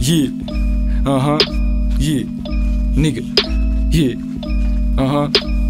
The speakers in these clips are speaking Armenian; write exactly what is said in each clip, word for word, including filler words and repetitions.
Yeah, uh-huh, yeah, nigga, yeah, uh-huh.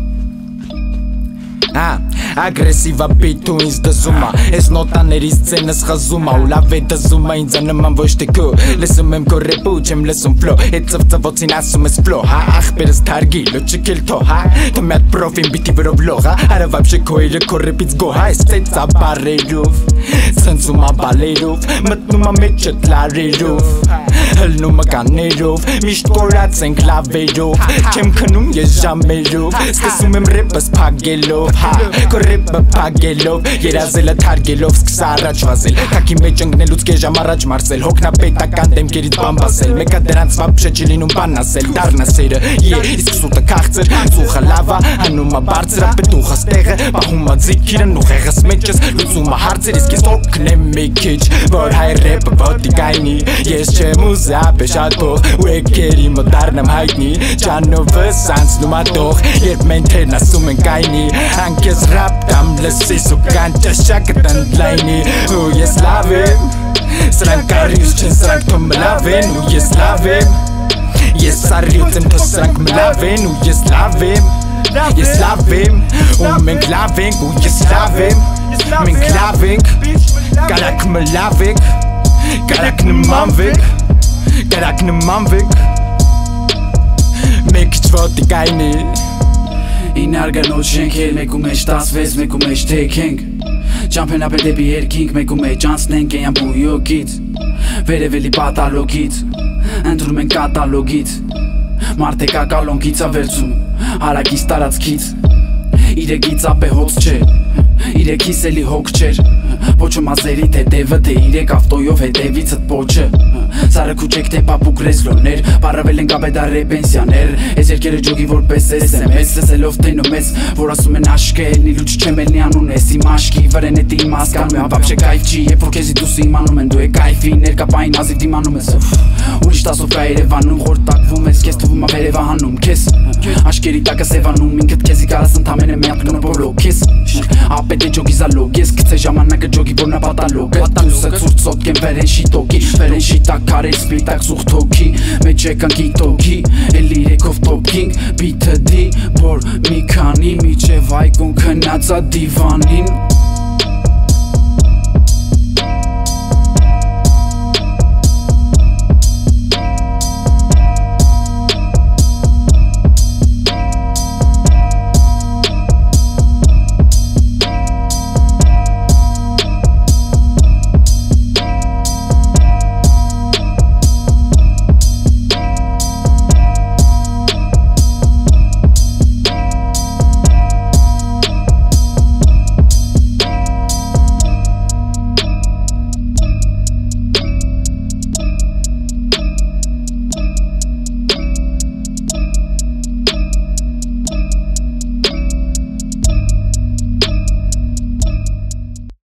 Ah, agressiva beat-ում ինձ դզում ա Ես նոտաներից ձենս խզում ա Ու լավ է դզում ա ինձ անման ոչ թե քո Լսում եմ քո ռեպը ու չեմ լսում ֆլո Այդ ծվծվոցին ասում ես ֆլո Հա, ախպերս թարգի, լոչիկել թո հա Թո մի հատ պրոֆին բիտի վրով լող հա Արա վաբշե քո էրը քո ռեպից գո հա Ես ծեծա բարերով Ցնցում ա բալերով Մտնում ա մեջդ լարերով Հլնում ա կաներով Միշտ կորած ենք լավերով Չեմ քնում ես ժամերով Սկսում եմ ռեպս փագելով Քո ռեպը փագելով Երազելը թարգելով սկսա առաջ վազել Թաքի մեջ ընկնելուց կես ժամ առաջ մարսել Հոգնապետական դեմքերից բան բասել Մեկը դրանց վաբշե չի լինում բան ասել Դառնա սերը, yeah, իսկ սուտը քաղցր Ծուխը լավա, հանում ա բարձր Պետուխը ստեղը, պահում ա ձիքիրն ու ղեղս մեջս Լուծում ա հարցեր, իսկ ես օգնեմ մի քիչ Որ հայ ռեպը ոտի գայնի Ես չեմ ուզա պեշատ փող Ու եկերի մոտ դառնամ հայտնի Ճանովս անցնում ա տող Երբ մենթերն ասում են գայնի Անքես ռապ դամ լսիս ու կան ճաշակը տնտլայնի Ու ես լավ եմ Սրանք առյուծ չեն սրանք թո մլավ են Ու ես լավ եմ Ես առյուծ եմ թո սրանք մլավ են Ու ես լավ եմ Ես լավ եմ Ու մենք լավ ենք Ու ես լավ եմ Մենք լավ ենք Կարակ մլավ ենք Կարակ նմանվենք Կարակ նմանվենք Մեկ իչ ոտի գայնի Ինարգանոտ շենքեր մեկու մեջ տասվեց մեկու մեջ թեքենք Ճամփեն ապեր դեպի երկինք մեկու մեջ անցնենք էն բույոքից Վերևելի պատալոգից Ընտրում ենք կատալոգից Մարդեկա կալոնքից ա վերցում Հարակից տարածքից Իրեկից ապե հոց չէ Իրեկիս էլի հոգ չեր Պոչը մազերի թետևը թե իրեք ավտոյով հետևիցըտ պոչը Սարը կուչեք թե պապուկ ռեզլոներ Պարավել ենք ապեդար ռեպենսյաներ Ես երկերը ջոգի որպես ես եմ Ես լսելով տենում ես Որ ասում են աշկ է էլնի լուչ չեմ էլնի անուն ես Իմ աշկի վրեն էտ իմ ասկանում եմ Վապշե կայվ չի Եվ որ կեզի դուս իմանում են Դու է կայվի ներկա պային ազիվ դիմանում ես Ուրիշ տասով կա երևանում Խոր տակվում ես Կեզ թվում ա վերևա հանում Կեզ աշկերի տակը սևանում Ինքդ կեզի կարաս ընդամեն է միատ գնը բորլոք Կեզ ապետ է ջոգի զալոգ Ես կծե ժամանակը ջոգի որնա պատալոգ Տուսը ծուրտ սոտք եմ վերեն շիտոքի Վերեն շիտակ կարել սպիտակ սուխ թոքի Մեջ եկանք իտոքի Էլ իրեկով տոպքինք Բիթը դի Որ մի քանի միջև այգուն քնած ա դիվանին